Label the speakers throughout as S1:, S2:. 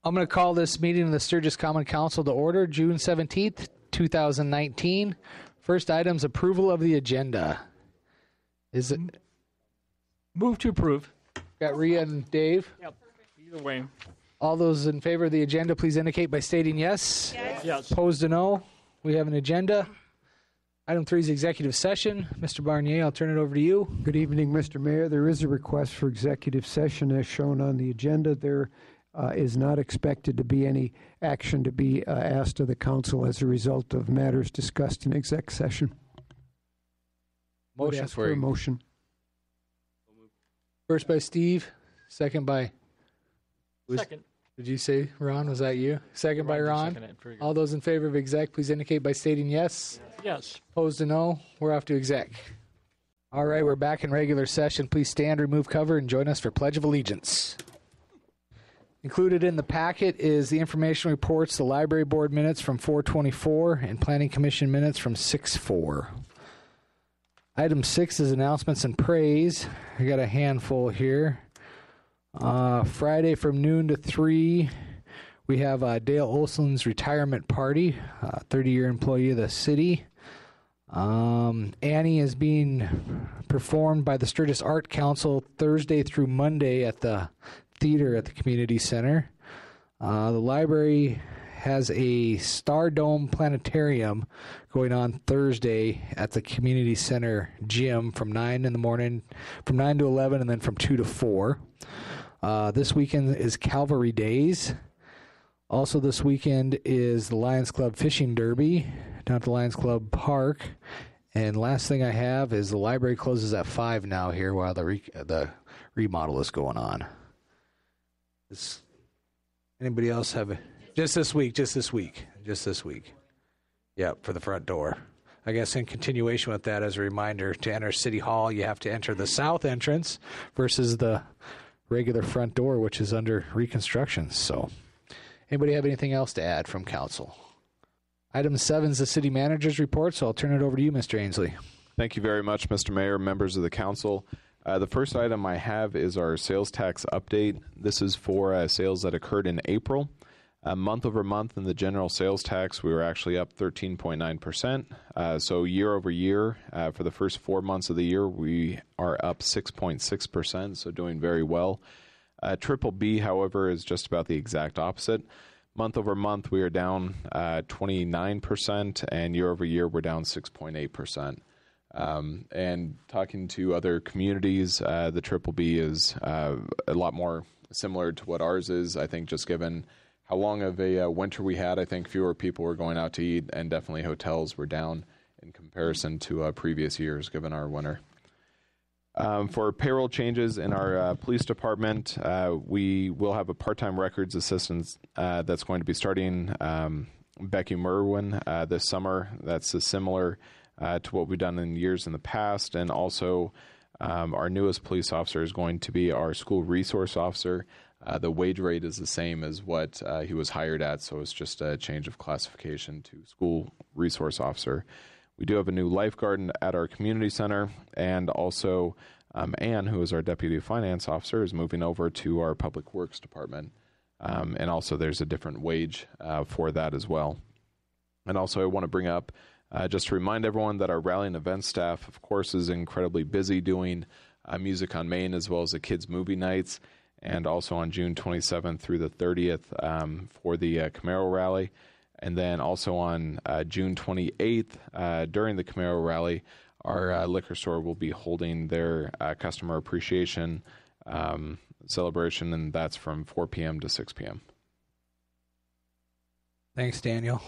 S1: I'm going to call this meeting of the Sturgis Common Council to order, June 17th, 2019. First item is approval of the agenda. Is it?
S2: Move to approve.
S1: Got Rhea and Dave?
S2: Yep. Either way.
S1: All those in favor of the agenda, please indicate by stating yes.
S2: Yes.
S1: Opposed to no. We have an agenda. Item 3 is executive session. Mr. Barnier, I'll turn it over to you.
S3: Good evening, Mr. Mayor. There is a request for executive session as shown on the agenda. There is not expected to be any action to be asked of the council as a result of matters discussed in exec session.
S1: Motion
S3: for a motion.
S1: First by Steve, second by...
S2: Second.
S1: Did you say Ron? Was that you? Second by Ron. All those in favor of exec, please indicate by stating yes.
S2: Yes.
S1: Opposed to no. We're off to exec. All right, we're back in regular session. Please stand, remove cover, and join us for Pledge of Allegiance. Included in the packet is the information reports, the library board minutes from 4/24, and planning commission minutes from 6/4. Item 6 is announcements and praise. I got a handful here. Friday from noon to 3, we have Dale Olson's retirement party, 30-year employee of the city. Annie is being performed by the Sturgis Art Council Thursday through Monday at the theater at the community center. The library has a Star Dome planetarium going on Thursday at the community center gym from 9 to 11, and then from 2 to 4. This weekend is Calvary Days. Also this weekend is the Lions Club Fishing Derby down at the Lions Club Park. And last thing I have is the library closes at 5 now here while the remodel is going on. Does anybody else have it? Just this week. Yep, for the front door. I guess in continuation with that, as a reminder, to enter City Hall, you have to enter the south entrance versus the regular front door, which is under reconstruction. So, anybody have anything else to add from council? Item 7 is the city manager's report, so I'll turn it over to you, Mr. Ainsley.
S4: Thank you very much, Mr. Mayor, members of the council. The first item I have is our sales tax update. This is for sales that occurred in April. Month over month in the general sales tax, we were actually up 13.9%. So year over year, for the first 4 months of the year, we are up 6.6%, so doing very well. Triple B, however, is just about the exact opposite. Month over month, we are down 29%, and year over year, we're down 6.8%. And talking to other communities, the Triple B is a lot more similar to what ours is. I think just given how long of a winter we had, I think fewer people were going out to eat, and definitely hotels were down in comparison to previous years given our winter. For payroll changes in our police department, we will have a part-time records assistant that's going to be starting Becky Merwin this summer. That's similar to what we've done in years in the past. And also our newest police officer is going to be our school resource officer. The wage rate is the same as what he was hired at, so it's just a change of classification to school resource officer. We do have a new lifeguard at our community center, and also Ann, who is our deputy finance officer, is moving over to our public works department. And also there's a different wage for that as well. And also I want to bring up, just to remind everyone that our rally and event staff, of course, is incredibly busy doing Music on Main as well as the kids' movie nights, and also on June 27th through the 30th for the Camaro Rally. And then also on June 28th, during the Camaro Rally, our liquor store will be holding their customer appreciation celebration, and that's from 4 p.m. to 6 p.m.
S1: Thanks, Daniel.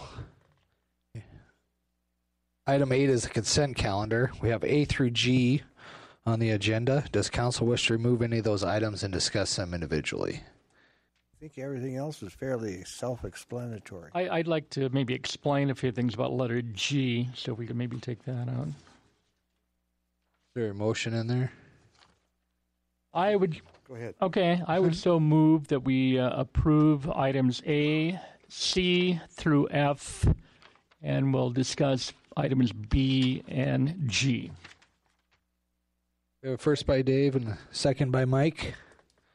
S1: Item 8 is the consent calendar. We have A through G on the agenda. Does council wish to remove any of those items and discuss them individually?
S5: I think everything else is fairly self-explanatory.
S2: I'd like to maybe explain a few things about letter G, so if we could maybe take that out.
S1: Is there a motion in there?
S2: I would...
S5: Go ahead.
S2: Okay, I would so move that we approve items A, C through F, and we'll discuss items B and G.
S1: We have a first by Dave and a second by Mike.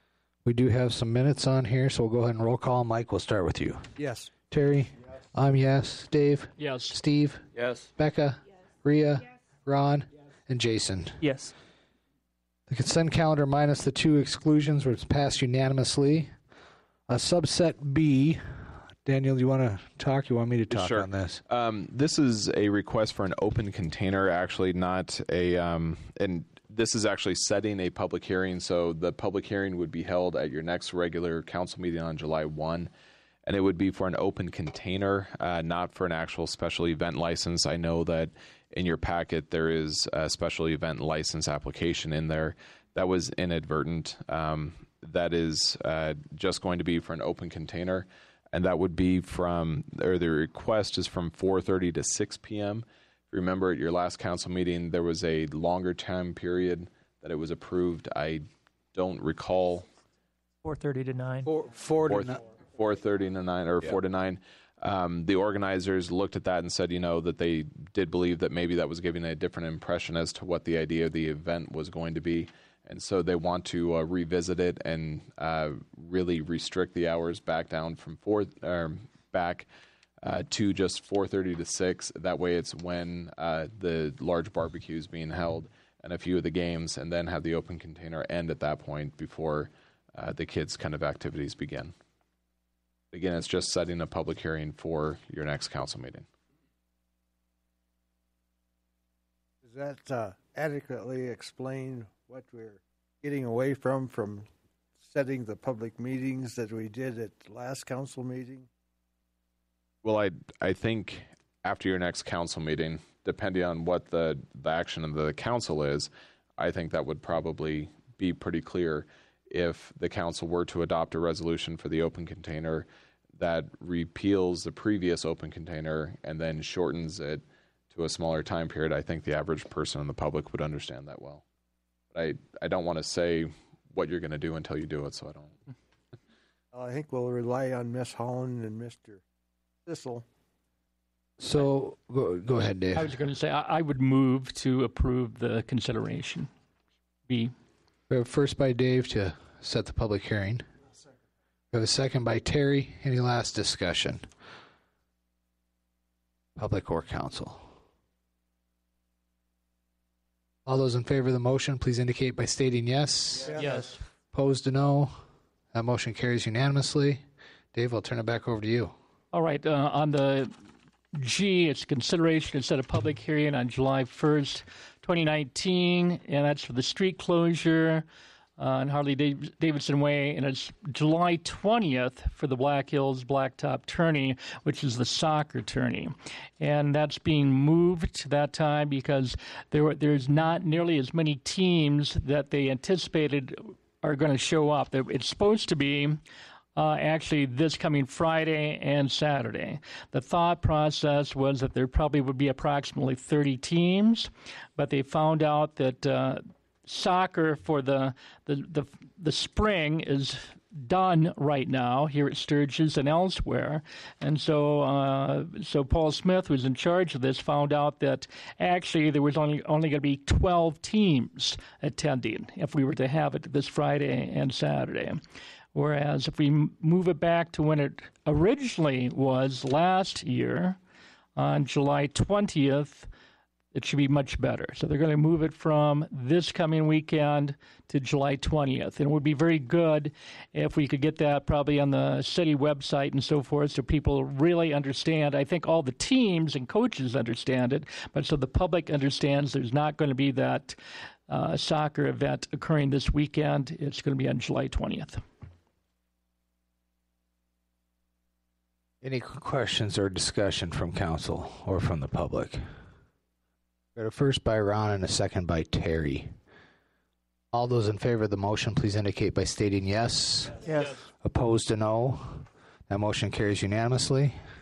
S1: We do have some minutes on here, so we'll go ahead and roll call. Mike, we'll start with you.
S5: Yes.
S1: Terry? Yes. I'm yes. Dave?
S2: Yes.
S1: Steve?
S6: Yes.
S1: Becca? Yes. Rhea? Yes. Ron? Yes. And Jason?
S6: Yes.
S1: The consent calendar minus the 2 exclusions was passed unanimously. Subset B. Daniel, do you want to talk? You want me to talk
S4: Sure.
S1: on this?
S4: This is a request for an open container, actually not a, and this is actually setting a public hearing. So the public hearing would be held at your next regular council meeting on July 1. And it would be for an open container, not for an actual special event license. I know that in your packet there is a special event license application in there. That was inadvertent. That is just going to be for an open container. And that would be the request is from 4:30 to 6 p.m. If you remember at your last council meeting, there was a longer time period that it was approved. I don't recall.
S6: 4:30 to 9.
S1: 4 to 9.
S4: 4:30 to 9 or 4 to 9. The organizers looked at that and said, that they did believe that maybe that was giving a different impression as to what the idea of the event was going to be. And so they want to revisit it and really restrict the hours back down from back to just 4:30 to 6. That way it's when the large barbecue is being held and a few of the games, and then have the open container end at that point before the kids' kind of activities begin. Again, it's just setting a public hearing for your next council meeting.
S5: Does that adequately explain what we're getting away from setting the public meetings that we did at the last council meeting?
S4: Well, I think after your next council meeting, depending on what the action of the council is, I think that would probably be pretty clear if the council were to adopt a resolution for the open container that repeals the previous open container and then shortens it to a smaller time period. I think the average person in the public would understand that well. But I don't want to say what you're going to do until you do it, so I don't.
S5: I think we'll rely on Miss Holland and Mr. Thistle.
S1: So go ahead, Dave.
S2: I was going to say I would move to approve the consideration. B.
S1: We have first by Dave to set the public hearing. We have a second by Terry. Any last discussion? Public or council? All those in favor of the motion, please indicate by stating yes.
S2: Yes.
S1: Opposed to no. That motion carries unanimously. Dave, I'll turn it back over to you.
S2: All right. On the G, it's consideration to set a public hearing on July 1st, 2019, and that's for the street closure on Harley-Davidson Way, and it's July 20th for the Black Hills Blacktop Tourney, which is the soccer tourney. And that's being moved to that time because there's not nearly as many teams that they anticipated are going to show up. It's supposed to be actually this coming Friday and Saturday. The thought process was that there probably would be approximately 30 teams, but they found out that soccer for the spring is done right now here at Sturgis and elsewhere, and so Paul Smith, who's in charge of this, found out that actually there was only going to be 12 teams attending if we were to have it this Friday and Saturday. Whereas if we move it back to when it originally was last year, on July 20th, it should be much better. So they're going to move it from this coming weekend to July 20th. And it would be very good if we could get that probably on the city website and so forth so people really understand. I think all the teams and coaches understand it, but so the public understands there's not going to be that soccer event occurring this weekend. It's going to be on July 20th.
S1: Any questions or discussion from council or from the public? Got a first by Ron and a second by Terry. All those in favor of the motion, please indicate by stating yes.
S6: Yes.
S1: Opposed to no. That motion carries unanimously.